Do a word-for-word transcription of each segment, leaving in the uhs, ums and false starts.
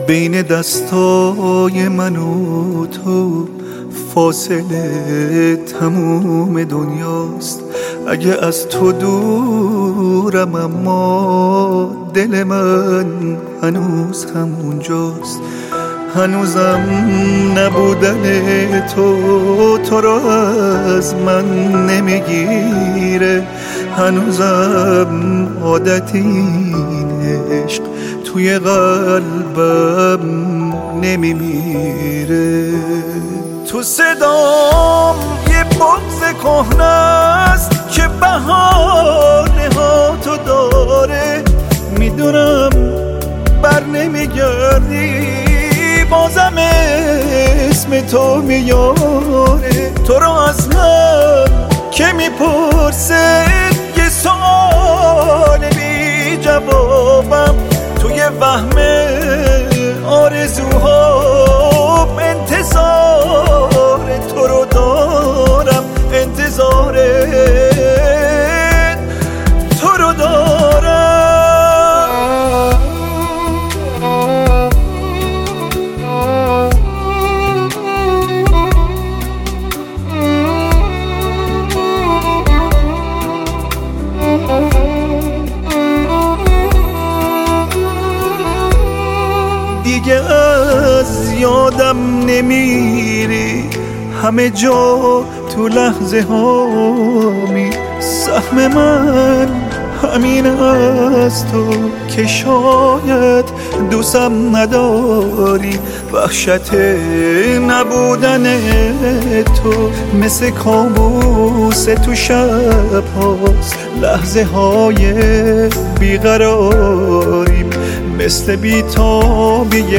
بین دستای من و تو فاصله تموم دنیاست. اگه از تو دورم اما دل من هنوز همونجاست. هنوزم نبودن تو تو را از من نمیگیره. هنوزم عادت این عشق توی قلبم نمیمیره. تو صدام یه بغض کهنه است که بهانه ها تو داره. میدونم بر نمیگردی بازم اسم تو میاره. تو رو از من که میپرسه یه سوال بی جوابم. توی وهم آرزوها انتظار تو رو دارم. انتظار تو رو دارم. دیگه از یادم نمیری همه جا تو لحظه هامی. سهم من همین از تو که شاید دوستم نداری. وحشت نبودن تو مثل کابوس تو شب هاست. لحظه های بیقراریم مثل بیتابی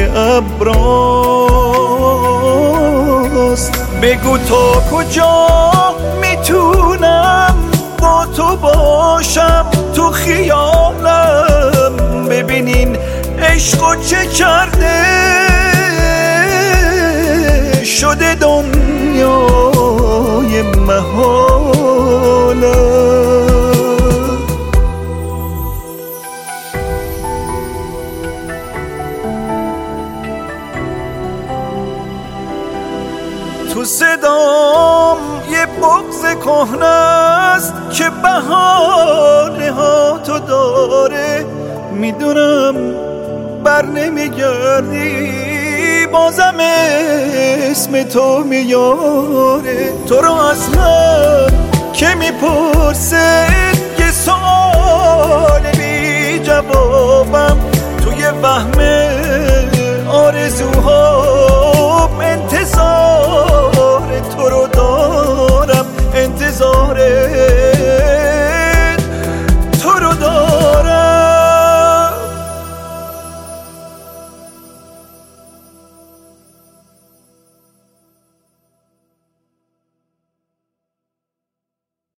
ابراست. بگو تا کجا میتونم با تو باشم تو خیالم. ببینین عشقو چه کرده شده دنیای محالم. تو صدام یه بغض کهنه است که بهانه ها تو داره. میدونم بر نمیگردی بازم اسم تو میاره. تو رو از من که میپرسه